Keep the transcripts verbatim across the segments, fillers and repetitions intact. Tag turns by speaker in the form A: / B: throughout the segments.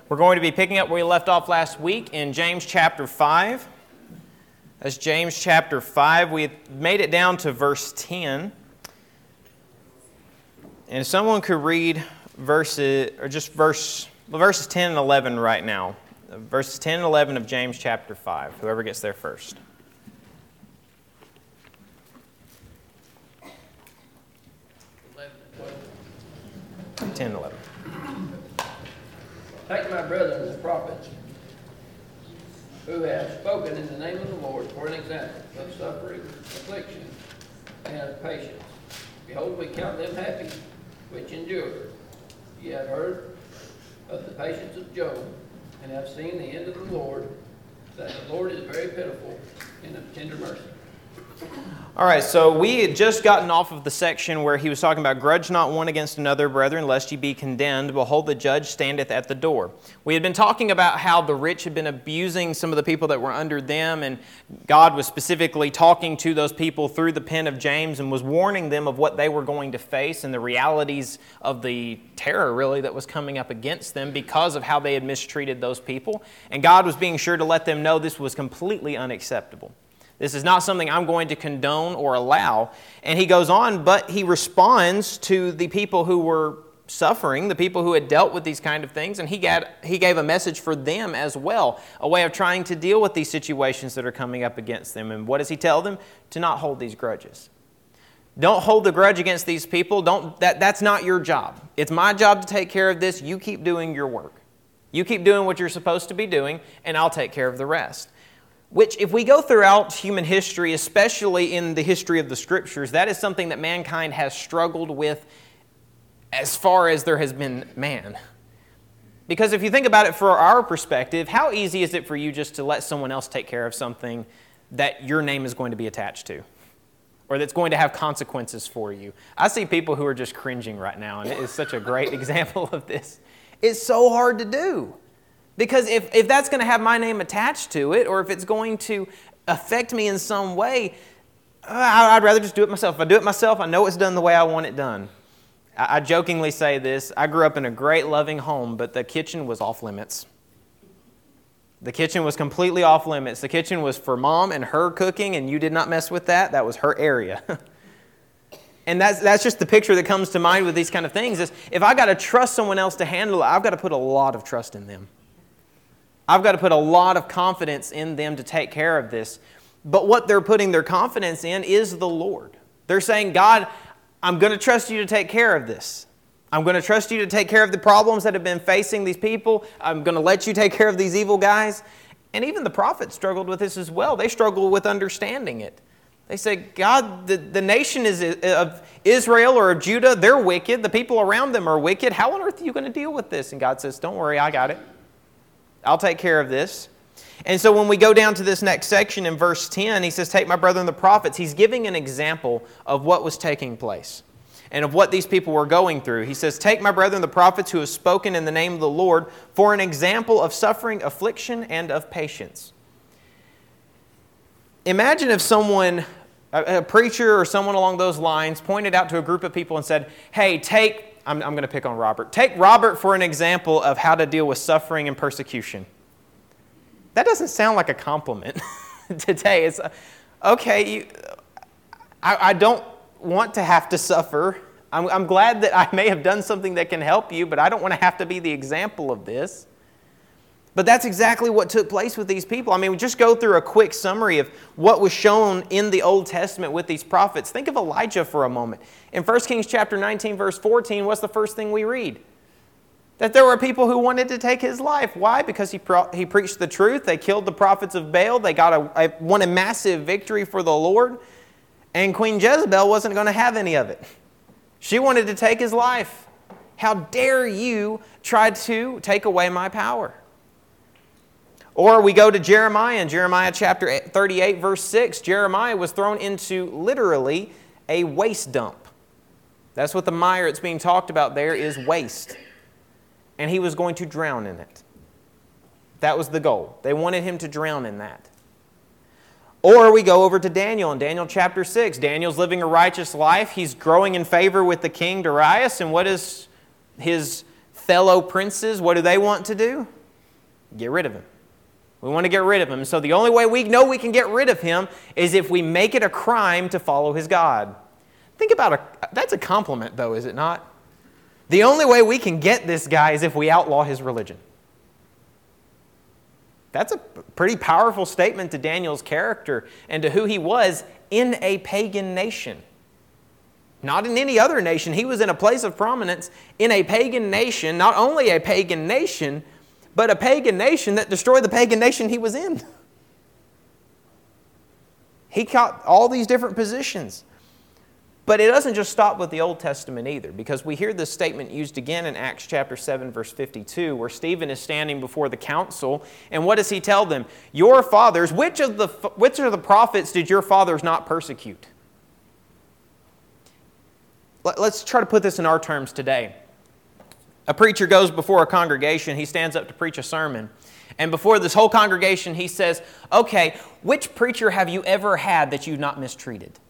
A: We're going to be picking up where we left off last week in James chapter five. That's James chapter five. We made it down to verse ten. And if someone could read verses, or just verse, verses ten and eleven right now. Verses ten and eleven of James chapter five. Whoever gets there first. ten and eleven.
B: Take my brethren, the prophets, who have spoken in the name of the Lord for an example of suffering, affliction, and of patience. Behold, we count them happy which endure. Ye have heard of the patience of Job, and have seen the end of the Lord, that the Lord is very pitiful and of tender mercy.
A: All right, so we had just gotten off of the section where he was talking about, grudge not one against another, brethren, lest ye be condemned. Behold, the judge standeth at the door. We had been talking about how the rich had been abusing some of the people that were under them, and God was specifically talking to those people through the pen of James and was warning them of what they were going to face and the realities of the terror, really, that was coming up against them because of how they had mistreated those people. And God was being sure to let them know this was completely unacceptable. This is not something I'm going to condone or allow. And he goes on, but he responds to the people who were suffering, the people who had dealt with these kind of things, and he got, he gave a message for them as well, a way of trying to deal with these situations that are coming up against them. And what does he tell them? To not hold these grudges. Don't hold the grudge against these people. Don't, that, that's not your job. It's my job to take care of this. You keep doing your work. You keep doing what you're supposed to be doing, and I'll take care of the rest. Which, if we go throughout human history, especially in the history of the Scriptures, that is something that mankind has struggled with as far as there has been man. Because if you think about it from our perspective, how easy is it for you just to let someone else take care of something that your name is going to be attached to? Or that's going to have consequences for you? I see people who are just cringing right now, and it is such a great example of this. It's so hard to do. Because if, if that's going to have my name attached to it, or if it's going to affect me in some way, I'd rather just do it myself. If I do it myself, I know it's done the way I want it done. I, I jokingly say this. I grew up in a great, loving home, but the kitchen was off limits. The kitchen was completely off limits. The kitchen was for Mom and her cooking, and you did not mess with that. That was her area. And that's, that's just the picture that comes to mind with these kind of things. Is if I got to trust someone else to handle it, I've got to put a lot of trust in them. I've got to put a lot of confidence in them to take care of this. But what they're putting their confidence in is the Lord. They're saying, God, I'm going to trust you to take care of this. I'm going to trust you to take care of the problems that have been facing these people. I'm going to let you take care of these evil guys. And even the prophets struggled with this as well. They struggled with understanding it. They said, God, the, the nation is of Israel or of Judah, they're wicked. The people around them are wicked. How on earth are you going to deal with this? And God says, don't worry, I got it. I'll take care of this. And so when we go down to this next section in verse ten, he says, take my brethren the prophets. He's giving an example of what was taking place and of what these people were going through. He says, take my brethren the prophets who have spoken in the name of the Lord for an example of suffering, affliction, and of patience. Imagine if someone, a, a preacher or someone along those lines, pointed out to a group of people and said, hey, take I'm, I'm going to pick on Robert. Take Robert for an example of how to deal with suffering and persecution. That doesn't sound like a compliment today. It's, okay, you, I, I don't want to have to suffer. I'm, I'm glad that I may have done something that can help you, but I don't want to have to be the example of this. But that's exactly what took place with these people. I mean, we just go through a quick summary of what was shown in the Old Testament with these prophets. Think of Elijah for a moment. In First Kings chapter nineteen, verse fourteen, what's the first thing we read? That there were people who wanted to take his life. Why? Because he pro- he preached the truth. They killed the prophets of Baal. They got a, a won a massive victory for the Lord. And Queen Jezebel wasn't going to have any of it. She wanted to take his life. How dare you try to take away my power? Or we go to Jeremiah in Jeremiah chapter thirty-eight, verse six. Jeremiah was thrown into literally a waste dump. That's what the mire that's being talked about there is, waste. And he was going to drown in it. That was the goal. They wanted him to drown in that. Or we go over to Daniel in Daniel chapter six. Daniel's living a righteous life. He's growing in favor with the king Darius. And what is his fellow princes, what do they want to do? Get rid of him. We want to get rid of him. So the only way we know we can get rid of him is if we make it a crime to follow his God. Think about it. That's a compliment, though, is it not? The only way we can get this guy is if we outlaw his religion. That's a pretty powerful statement to Daniel's character and to who he was in a pagan nation. Not in any other nation. He was in a place of prominence in a pagan nation, not only a pagan nation, but a pagan nation that destroyed the pagan nation he was in. He caught all these different positions. But it doesn't just stop with the Old Testament either, because we hear this statement used again in Acts chapter seven, verse fifty-two, where Stephen is standing before the council, and what does he tell them? Your fathers, which of the which of the prophets did your fathers not persecute? Let's try to put this in our terms today. A preacher goes before a congregation, he stands up to preach a sermon, and before this whole congregation he says, okay, which preacher have you ever had that you've not mistreated?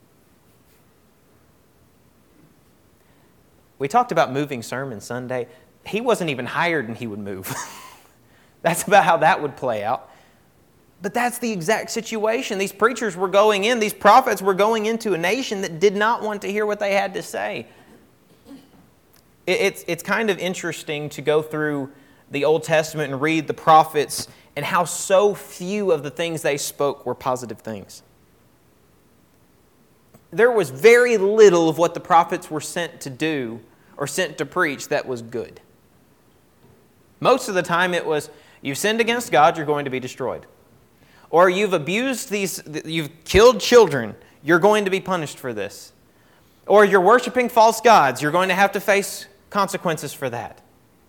A: We talked about moving sermon Sunday. He wasn't even hired and he would move. That's about how that would play out. But that's the exact situation. These preachers were going in, these prophets were going into a nation that did not want to hear what they had to say. It's, it's kind of interesting to go through the Old Testament and read the prophets and how so few of the things they spoke were positive things. There was very little of what the prophets were sent to do or sent to preach that was good. Most of the time it was, you've sinned against God, you're going to be destroyed. Or you've abused these, you've killed children, you're going to be punished for this. Or you're worshiping false gods, you're going to have to face consequences for that.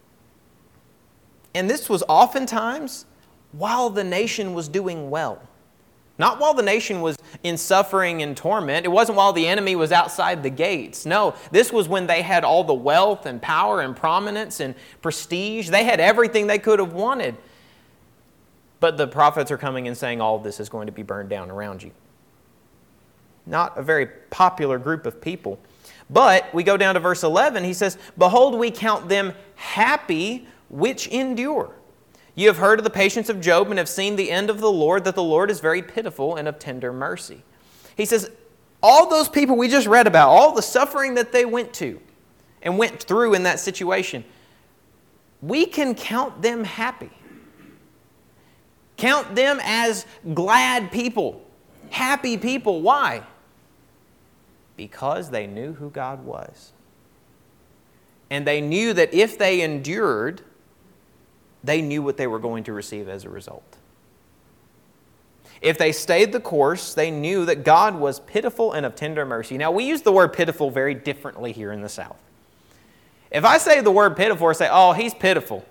A: And this was oftentimes while the nation was doing well. Not while the nation was in suffering and torment. It wasn't while the enemy was outside the gates. No, this was when they had all the wealth and power and prominence and prestige. They had everything they could have wanted. But the prophets are coming and saying all of this is going to be burned down around you. Not a very popular group of people. But we go down to verse eleven. He says, behold, we count them happy which endure. You have heard of the patience of Job and have seen the end of the Lord, that the Lord is very pitiful and of tender mercy. He says, all those people we just read about, all the suffering that they went to and went through in that situation, we can count them happy. Count them as glad people, happy people. Why? Because they knew who God was. And they knew that if they endured, they knew what they were going to receive as a result. If they stayed the course, they knew that God was pitiful and of tender mercy. Now, we use the word pitiful very differently here in the South. If I say the word pitiful or say, oh, he's pitiful,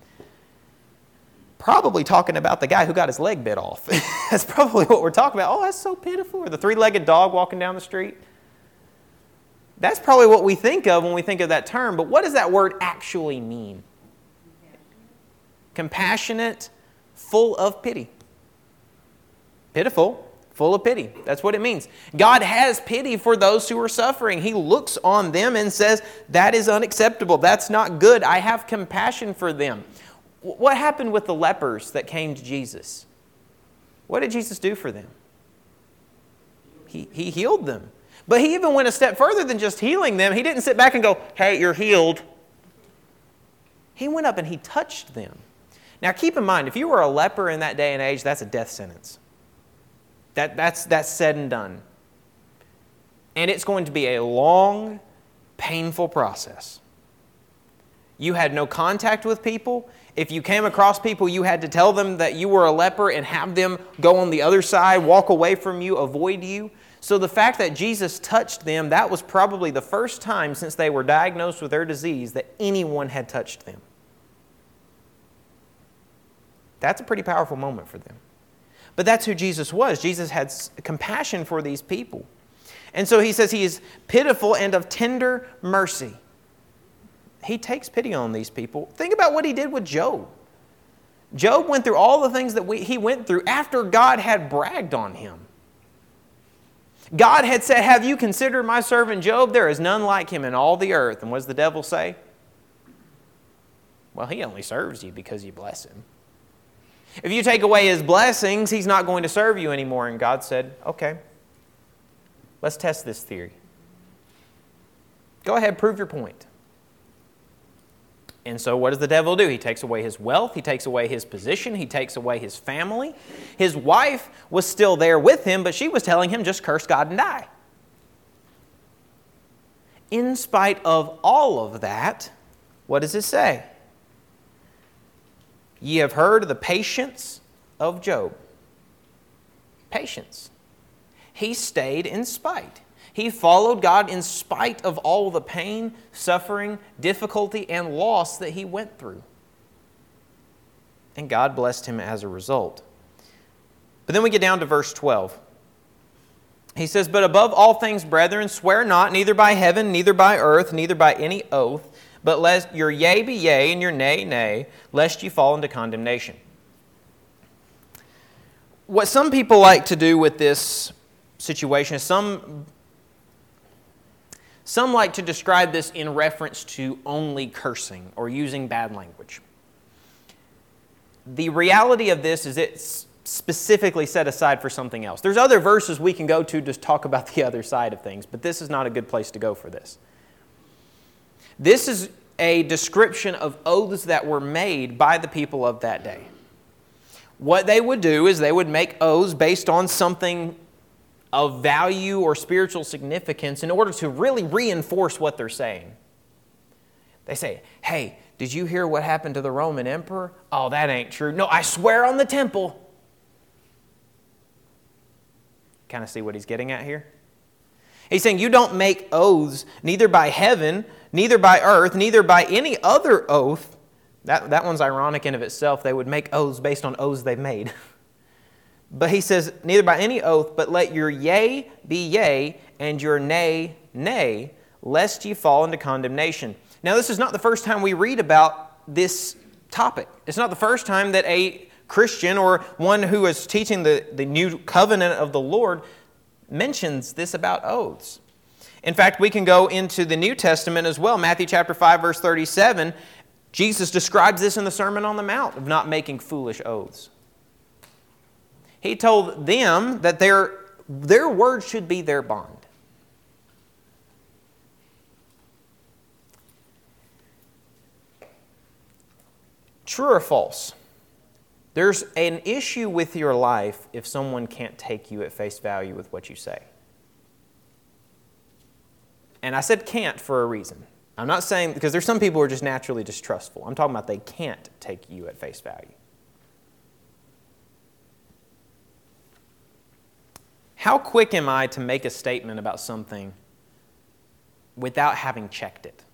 A: probably talking about the guy who got his leg bit off. That's probably what we're talking about. Oh, that's so pitiful. Or the three-legged dog walking down the street. That's probably what we think of when we think of that term. But what does that word actually mean? Compassionate, full of pity. Pitiful, full of pity. That's what it means. God has pity for those who are suffering. He looks on them and says, that is unacceptable. That's not good. I have compassion for them. What happened with the lepers that came to Jesus? What did Jesus do for them? He, he healed them. But he even went a step further than just healing them. He didn't sit back and go, hey, you're healed. He went up and he touched them. Now keep in mind, if you were a leper in that day and age, that's a death sentence. That, that's, that's said and done. And it's going to be a long, painful process. You had no contact with people. If you came across people, you had to tell them that you were a leper and have them go on the other side, walk away from you, avoid you. So the fact that Jesus touched them, that was probably the first time since they were diagnosed with their disease that anyone had touched them. That's a pretty powerful moment for them. But that's who Jesus was. Jesus had compassion for these people. And so he says he is pitiful and of tender mercy. He takes pity on these people. Think about what he did with Job. Job went through all the things that we, he went through after God had bragged on him. God had said, have you considered my servant Job? There is none like him in all the earth. And what does the devil say? Well, he only serves you because you bless him. If you take away his blessings, he's not going to serve you anymore. And God said, okay, let's test this theory. Go ahead, prove your point. And so what does the devil do? He takes away his wealth. He takes away his position. He takes away his family. His wife was still there with him, but she was telling him, just curse God and die. In spite of all of that, what does it say? Ye have heard of the patience of Job. Patience. He stayed in spite. He followed God in spite of all the pain, suffering, difficulty, and loss that he went through. And God blessed him as a result. But then we get down to verse twelve. He says, But above all things, brethren, swear not, neither by heaven, neither by earth, neither by any oath, but lest your yea be yea, and your nay, nay, lest you fall into condemnation. What some people like to do with this situation is some... Some like to describe this in reference to only cursing or using bad language. The reality of this is it's specifically set aside for something else. There's other verses we can go to to talk about the other side of things, but this is not a good place to go for this. This is a description of oaths that were made by the people of that day. What they would do is they would make oaths based on something of value or spiritual significance in order to really reinforce what they're saying. They say, hey, did you hear what happened to the Roman emperor? Oh, that ain't true. No, I swear on the temple. Kind of see what he's getting at here? He's saying you don't make oaths neither by heaven, neither by earth, neither by any other oath. That, that one's ironic in of itself. They would make oaths based on oaths they've made. But he says, neither by any oath, but let your yea be yea, and your nay, nay, lest ye fall into condemnation. Now, this is not the first time we read about this topic. It's not the first time that a Christian or one who is teaching the, the new covenant of the Lord mentions this about oaths. In fact, we can go into the New Testament as well. Matthew chapter five, verse thirty-seven, Jesus describes this in the Sermon on the Mount of not making foolish oaths. He told them that their, their word should be their bond. True or false? There's an issue with your life if someone can't take you at face value with what you say. And I said can't for a reason. I'm not saying, because there's some people who are just naturally distrustful. I'm talking about they can't take you at face value. How quick am I to make a statement about something without having checked it?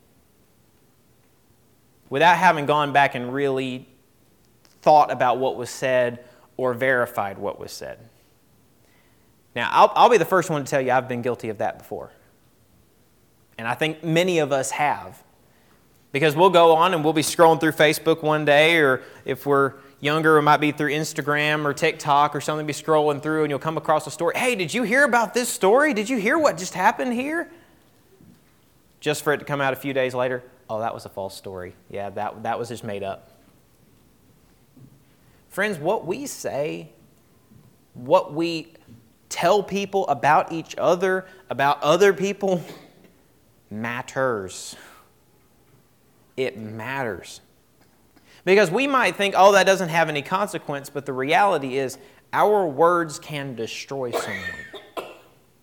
A: Without having gone back and really thought about what was said or verified what was said? Now, I'll, I'll be the first one to tell you I've been guilty of that before. And I think many of us have. Because we'll go on and we'll be scrolling through Facebook one day, or if we're younger, it might be through Instagram or TikTok or something, be scrolling through and you'll come across a story. Hey, did you hear about this story? Did you hear what just happened here? Just for it to come out a few days later, oh, that was a false story. Yeah, that, that was just made up. Friends, what we say, what we tell people about each other, about other people, matters. It matters. Because we might think, oh, that doesn't have any consequence, but the reality is our words can destroy someone.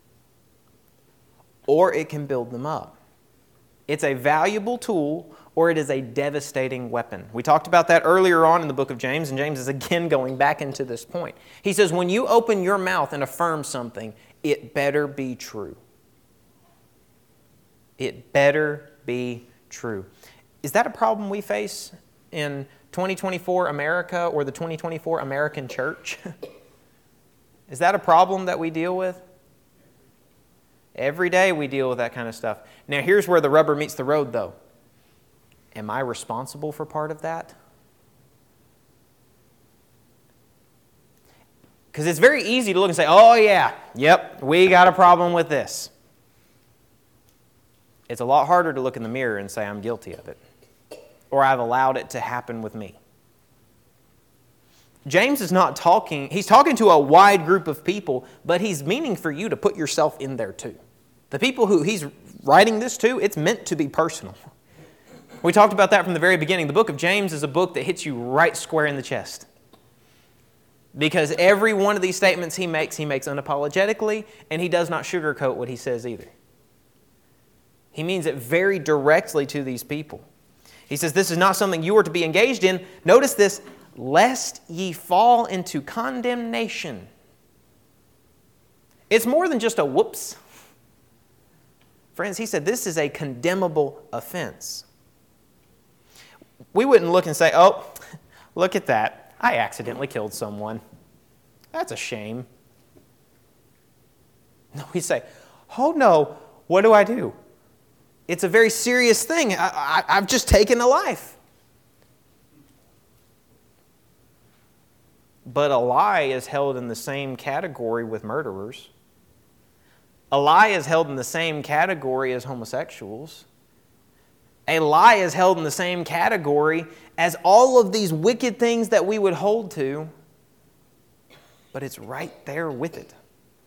A: Or it can build them up. It's a valuable tool, or it is a devastating weapon. We talked about that earlier on in the book of James, and James is again going back into this point. He says, when you open your mouth and affirm something, it better be true. It better be true. Is that a problem we face in twenty twenty-four America or the twenty twenty-four American church? Is that a problem that we deal with? Every day we deal with that kind of stuff. Now here's where the rubber meets the road though. Am I responsible for part of that? Because it's very easy to look and say, oh yeah, yep, we got a problem with this. It's a lot harder to look in the mirror and say I'm guilty of it. Or I've allowed it to happen with me. James is not talking, he's talking to a wide group of people, but he's meaning for you to put yourself in there too. The people who he's writing this to, it's meant to be personal. We talked about that from the very beginning. The book of James is a book that hits you right square in the chest. Because every one of these statements he makes, he makes unapologetically, and he does not sugarcoat what he says either. He means it very directly to these people. He says, this is not something you are to be engaged in. Notice this, lest ye fall into condemnation. It's more than just a whoops. Friends, he said this is a condemnable offense. We wouldn't look and say, oh, look at that. I accidentally killed someone. That's a shame. No, we say, oh no, what do I do? It's a very serious thing. I, I, I've just taken a life. But a lie is held in the same category with murderers. A lie is held in the same category as homosexuals. A lie is held in the same category as all of these wicked things that we would hold to, but it's right there with it.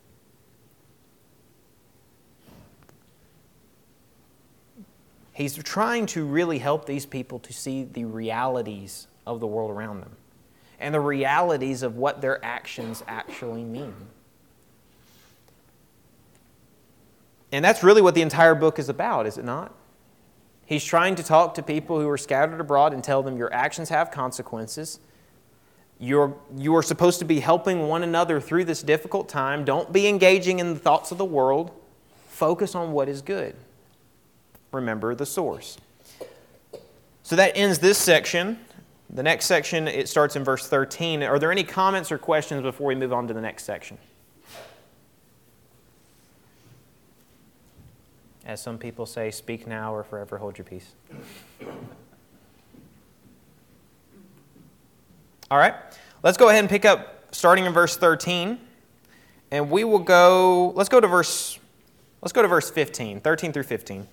A: He's trying to really help these people to see the realities of the world around them and the realities of what their actions actually mean. And that's really what the entire book is about, is it not? He's trying to talk to people who are scattered abroad and tell them your actions have consequences. You're, you are supposed to be helping one another through this difficult time. Don't be engaging in the thoughts of the world. Focus on what is good. Remember the source. So that ends this section. The next section, it starts in verse thirteen. Are there any comments or questions before we move on to the next section? As some people say, speak now or forever hold your peace. All right, let's go ahead and pick up starting in verse thirteen. And we will go, let's go to verse, let's go to verse fifteen, thirteen through fifteen.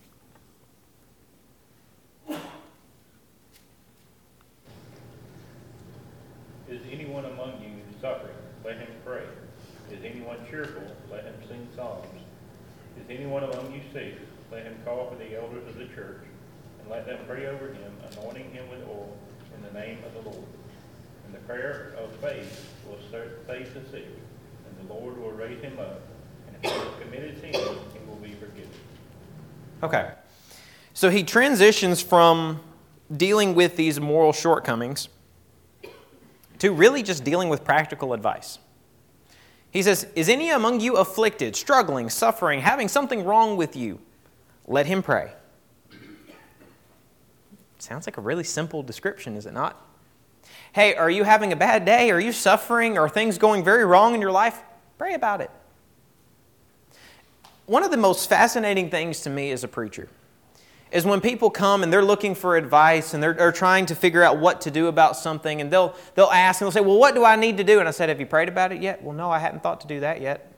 C: Is anyone among you suffering? Let him pray. Is anyone cheerful? Let him sing psalms. Is anyone among you sick? Let him call for the elders of the church, and let them pray over him, anointing him with oil in the name of the Lord. And the prayer of faith will save the sick, and the Lord will raise him up. And if he has committed sin, he will be forgiven.
A: Okay. So he transitions from dealing with these moral shortcomings to really just dealing with practical advice. He says, is any among you afflicted, struggling, suffering, having something wrong with you? Let him pray. Sounds like a really simple description, is it not? Hey, are you having a bad day? Are you suffering? Are things going very wrong in your life? Pray about it. One of the most fascinating things to me as a preacher is when people come and they're looking for advice and they're, they're trying to figure out what to do about something, and they'll, they'll ask and they'll say, well, what do I need to do? And I said, have you prayed about it yet? Well, no, I hadn't thought to do that yet.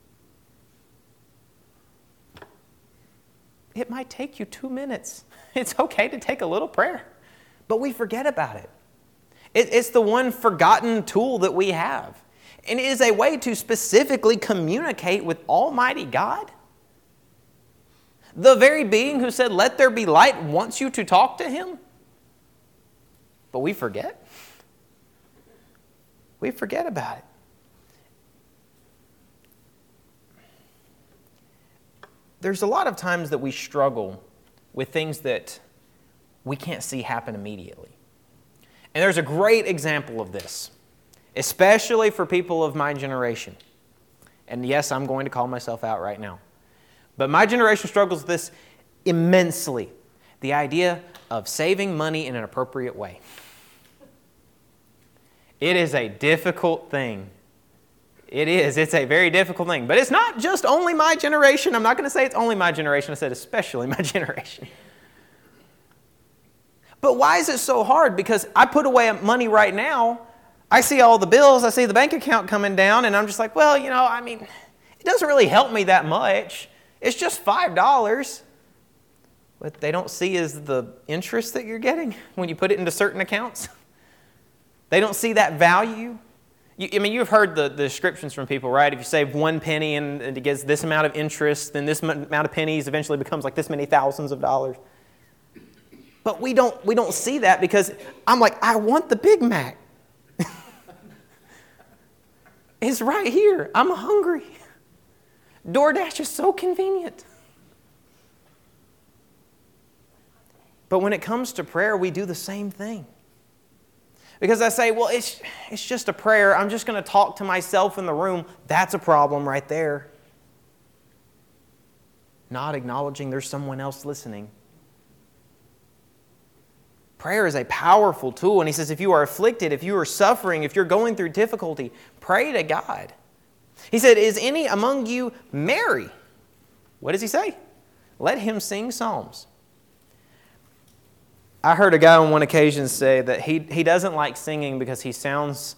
A: It might take you two minutes. It's okay to take a little prayer, but we forget about it. it. It's the one forgotten tool that we have. And it is a way to specifically communicate with Almighty God. The very being who said, let there be light, wants you to talk to Him. But we forget. We forget about it. There's a lot of times that we struggle with things that we can't see happen immediately. And there's a great example of this, especially for people of my generation. And yes, I'm going to call myself out right now. But my generation struggles with this immensely. The idea of saving money in an appropriate way. It is a difficult thing. It is. It's a very difficult thing. But it's not just only my generation. I'm not going to say it's only my generation. I said especially my generation. But why is it so hard? Because I put away money right now. I see all the bills. I see the bank account coming down. And I'm just like, well, you know, I mean, it doesn't really help me that much. It's just five dollars. What they don't see is the interest that you're getting when you put it into certain accounts. They don't see that value. You, I mean, you've heard the, the descriptions from people, right? If you save one penny and, and it gets this amount of interest, then this amount of pennies eventually becomes like this many thousands of dollars. But we don't, we don't see that because I'm like, I want the Big Mac. It's right here. I'm hungry. DoorDash is so convenient. But when it comes to prayer, we do the same thing. Because I say, well, it's, it's just a prayer. I'm just going to talk to myself in the room. That's a problem right there. Not acknowledging there's someone else listening. Prayer is a powerful tool. And he says, if you are afflicted, if you are suffering, if you're going through difficulty, pray to God. He said, is any among you merry? What does he say? Let him sing psalms. I heard a guy on one occasion say that he, he doesn't like singing because he sounds...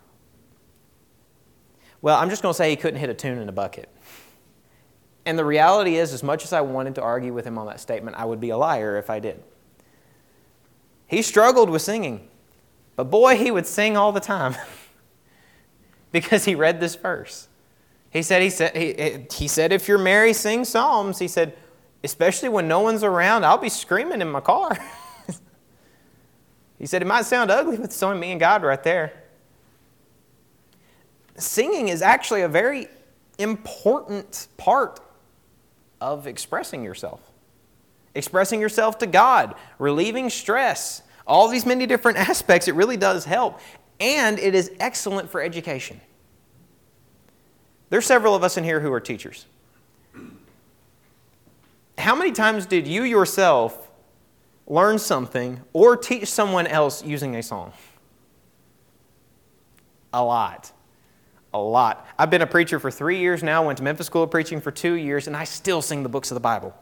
A: Well, I'm just going to say he couldn't hit a tune in a bucket. And the reality is, as much as I wanted to argue with him on that statement, I would be a liar if I did. He struggled with singing. But boy, he would sing all the time. Because he read this verse. He said, he said, he, he said, if you're merry, sing psalms. He said, especially when no one's around, I'll be screaming in my car. He said, it might sound ugly, but it's only me and God right there. Singing is actually a very important part of expressing yourself. Expressing yourself to God, relieving stress, all these many different aspects, it really does help. And it is excellent for education. There's several of us in here who are teachers. How many times did you yourself learn something or teach someone else using a song? A lot. A lot. I've been a preacher for three years now, went to Memphis School of Preaching for two years, and I still sing the books of the Bible.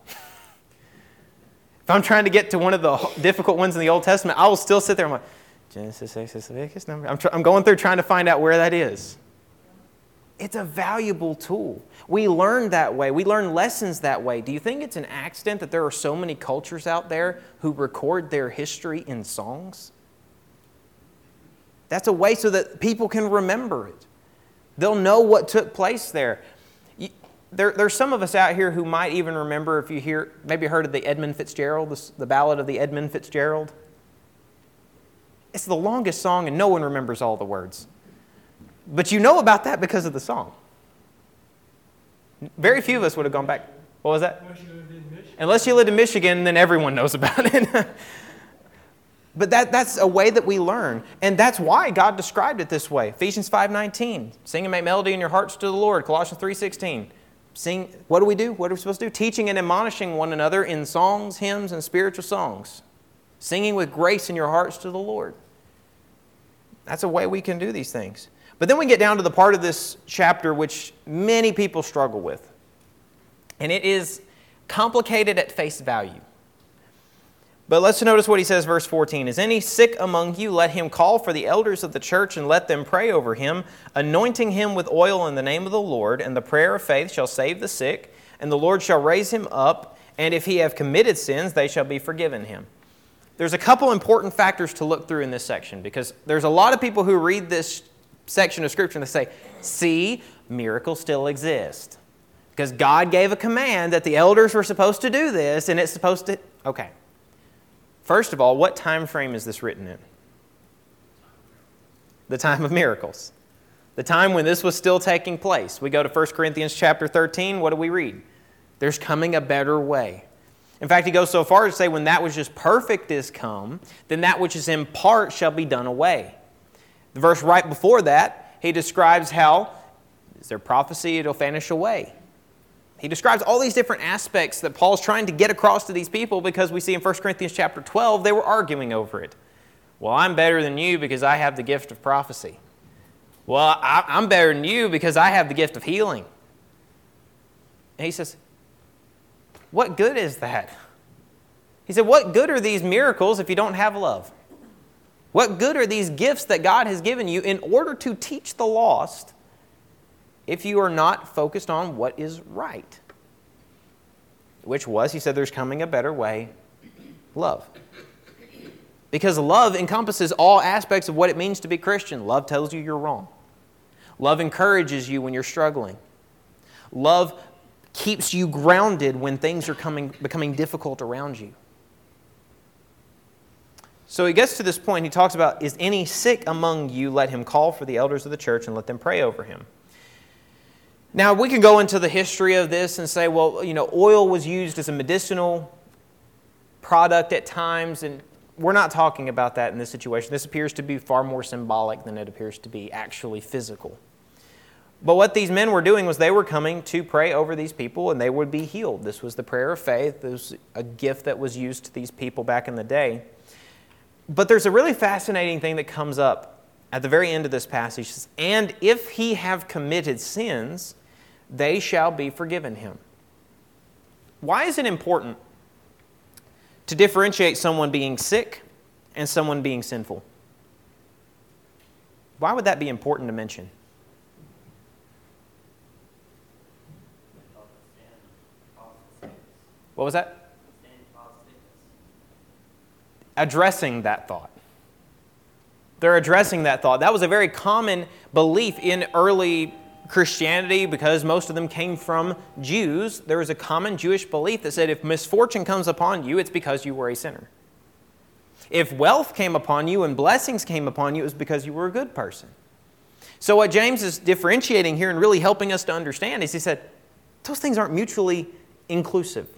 A: If I'm trying to get to one of the difficult ones in the Old Testament, I will still sit there and I'm like, Genesis, Exodus, Leviticus, Numbers. I'm, tr- I'm going through trying to find out where that is. It's a valuable tool. We learn that way. We learn lessons that way. Do you think it's an accident that there are so many cultures out there who record their history in songs? That's a way so that people can remember it. They'll know what took place there. You, there there's some of us out here who might even remember, if you hear, maybe heard of the Edmund Fitzgerald, the, the ballad of the Edmund Fitzgerald. It's the longest song and no one remembers all the words. But you know about that because of the song. Very few of us would have gone back. What was that? Unless you lived in Michigan, Unless you lived in Michigan then everyone knows about it. But that, that's a way that we learn. And that's why God described it this way. Ephesians five nineteen. Sing and make melody in your hearts to the Lord. Colossians three sixteen. Sing. What do we do? What are we supposed to do? Teaching and admonishing one another in songs, hymns, and spiritual songs. Singing with grace in your hearts to the Lord. That's a way we can do these things. But then we get down to the part of this chapter which many people struggle with. And it is complicated at face value. But let's notice what he says, verse fourteen. Is any sick among you? Let him call for the elders of the church and let them pray over him, anointing him with oil in the name of the Lord. And the prayer of faith shall save the sick, and the Lord shall raise him up. And if he have committed sins, they shall be forgiven him. There's a couple important factors to look through in this section, because there's a lot of people who read this section of Scripture and they say, see, miracles still exist. Because God gave a command that the elders were supposed to do this, and it's supposed to... Okay. First of all, what time frame is this written in? The time of miracles. The time when this was still taking place. We go to First Corinthians chapter thirteen, what do we read? There's coming a better way. In fact, he goes so far as to say, when that which is perfect is come, then that which is in part shall be done away. The verse right before that, he describes how, is there prophecy, it'll vanish away. He describes all these different aspects that Paul's trying to get across to these people, because we see in First Corinthians chapter twelve, they were arguing over it. Well, I'm better than you because I have the gift of prophecy. Well, I, I'm better than you because I have the gift of healing. And he says, what good is that? He said, what good are these miracles if you don't have love? What good are these gifts that God has given you in order to teach the lost if you are not focused on what is right? Which was, he said, there's coming a better way, love. Because love encompasses all aspects of what it means to be Christian. Love tells you you're wrong. Love encourages you when you're struggling. Love keeps you grounded when things are coming, becoming difficult around you. So he gets to this point, he talks about, is any sick among you, let him call for the elders of the church and let them pray over him. Now, we can go into the history of this and say, well, you know, oil was used as a medicinal product at times, and we're not talking about that in this situation. This appears to be far more symbolic than it appears to be actually physical. But what these men were doing was they were coming to pray over these people and they would be healed. This was the prayer of faith. It was a gift that was used to these people back in the day. But there's a really fascinating thing that comes up at the very end of this passage. It says, and if he have committed sins, they shall be forgiven him. Why is it important to differentiate someone being sick and someone being sinful? Why would that be important to mention? What was that? Addressing that thought. They're addressing that thought. That was a very common belief in early Christianity because most of them came from Jews. There was a common Jewish belief that said if misfortune comes upon you, it's because you were a sinner. If wealth came upon you and blessings came upon you, it was because you were a good person. So what James is differentiating here and really helping us to understand is he said, those things aren't mutually inclusive.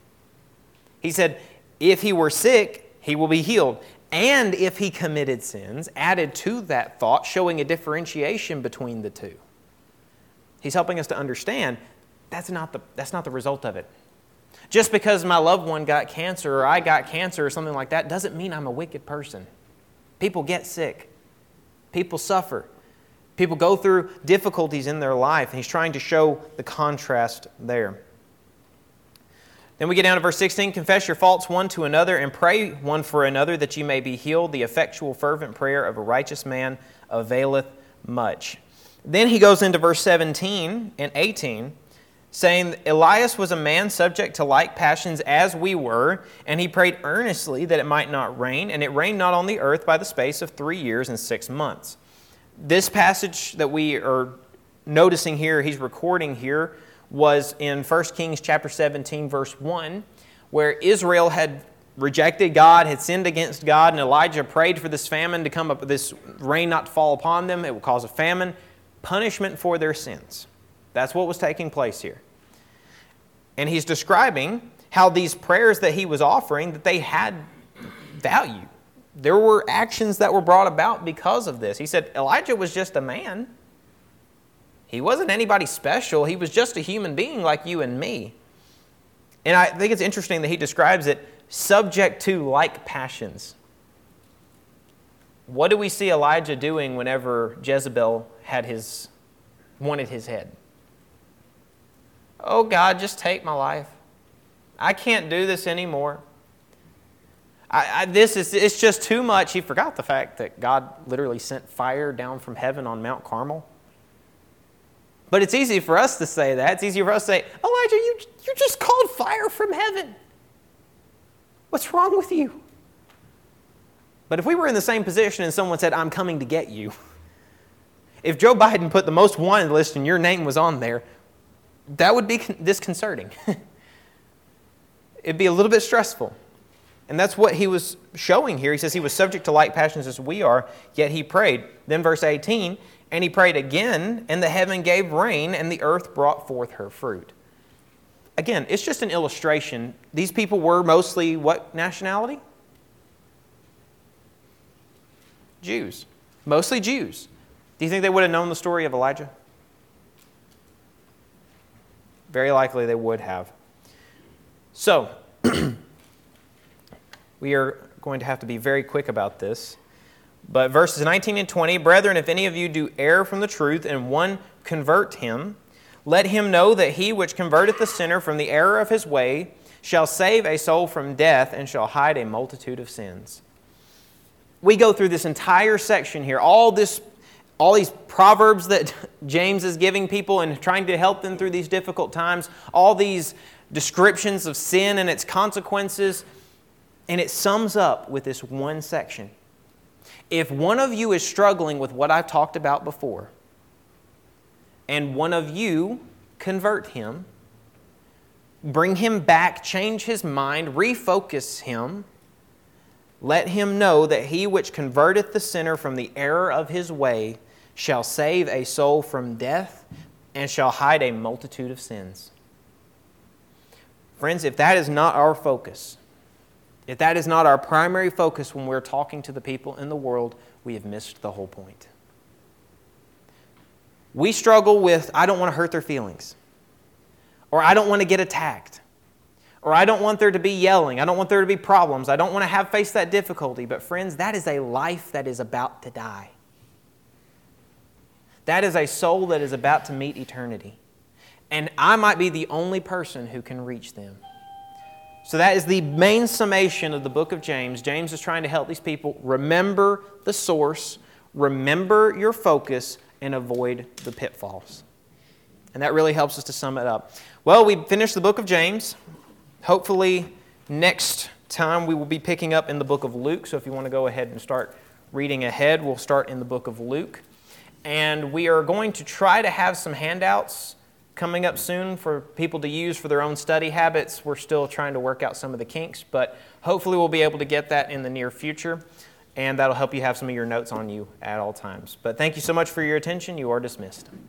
A: He said, if he were sick, he will be healed. And if he committed sins, added to that thought, showing a differentiation between the two. He's helping us to understand that's not the, that's not the result of it. Just because my loved one got cancer or I got cancer or something like that doesn't mean I'm a wicked person. People get sick. People suffer. People go through difficulties in their life. And he's trying to show the contrast there. Then we get down to verse sixteen. Confess your faults one to another and pray one for another that you may be healed. The effectual fervent prayer of a righteous man availeth much. Then he goes into verse seventeen and eighteen, saying, Elias was a man subject to like passions as we were, and he prayed earnestly that it might not rain, and it rained not on the earth by the space of three years and six months. This passage that we are noticing here, he's recording here, was in First Kings chapter seventeen, verse one, where Israel had rejected God, had sinned against God, and Elijah prayed for this famine to come up, this rain not to fall upon them. It would cause a famine, punishment for their sins. That's what was taking place here. And he's describing how these prayers that he was offering, that they had value. There were actions that were brought about because of this. He said Elijah was just a man. He wasn't anybody special. He was just a human being like you and me. And I think it's interesting that he describes it subject to like passions. What do we see Elijah doing whenever Jezebel had his, wanted his head? Oh God, just take my life. I can't do this anymore. I, I, this is it's just too much. He forgot the fact that God literally sent fire down from heaven on Mount Carmel. But it's easy for us to say that. It's easy for us to say, Elijah, you, you just called fire from heaven. What's wrong with you? But if we were in the same position and someone said, I'm coming to get you. If Joe Biden put the most wanted list and your name was on there, that would be disconcerting. It'd be a little bit stressful. And that's what he was showing here. He says he was subject to like passions as we are, yet he prayed. Then verse eighteen, and he prayed again, and the heaven gave rain, and the earth brought forth her fruit. Again, it's just an illustration. These people were mostly what nationality? Jews. Mostly Jews. Do you think they would have known the story of Elijah? Very likely they would have. So, we are going to have to be very quick about this. But verses nineteen and twenty, Brethren, if any of you do err from the truth, and one convert him, let him know that he which converteth the sinner from the error of his way shall save a soul from death, and shall hide a multitude of sins. We go through this entire section here, all this, all these proverbs that James is giving people and trying to help them through these difficult times, all these descriptions of sin and its consequences. And it sums up with this one section. If one of you is struggling with what I've talked about before, and one of you convert him, bring him back, change his mind, refocus him, let him know that he which converteth the sinner from the error of his way shall save a soul from death and shall hide a multitude of sins. Friends, if that is not our focus, if that is not our primary focus when we're talking to the people in the world, we have missed the whole point. We struggle with, I don't want to hurt their feelings, or I don't want to get attacked, or I don't want there to be yelling, I don't want there to be problems, I don't want to have face that difficulty. But friends, that is a life that is about to die. That is a soul that is about to meet eternity. And I might be the only person who can reach them. So that is the main summation of the book of James. James is trying to help these people remember the source, remember your focus, and avoid the pitfalls. And that really helps us to sum it up. Well, we finished the book of James. Hopefully next time we will be picking up in the book of Luke. So if you want to go ahead and start reading ahead, we'll start in the book of Luke. And we are going to try to have some handouts coming up soon for people to use for their own study habits. We're still trying to work out some of the kinks, but hopefully we'll be able to get that in the near future, and that'll help you have some of your notes on you at all times. But thank you so much for your attention. You are dismissed.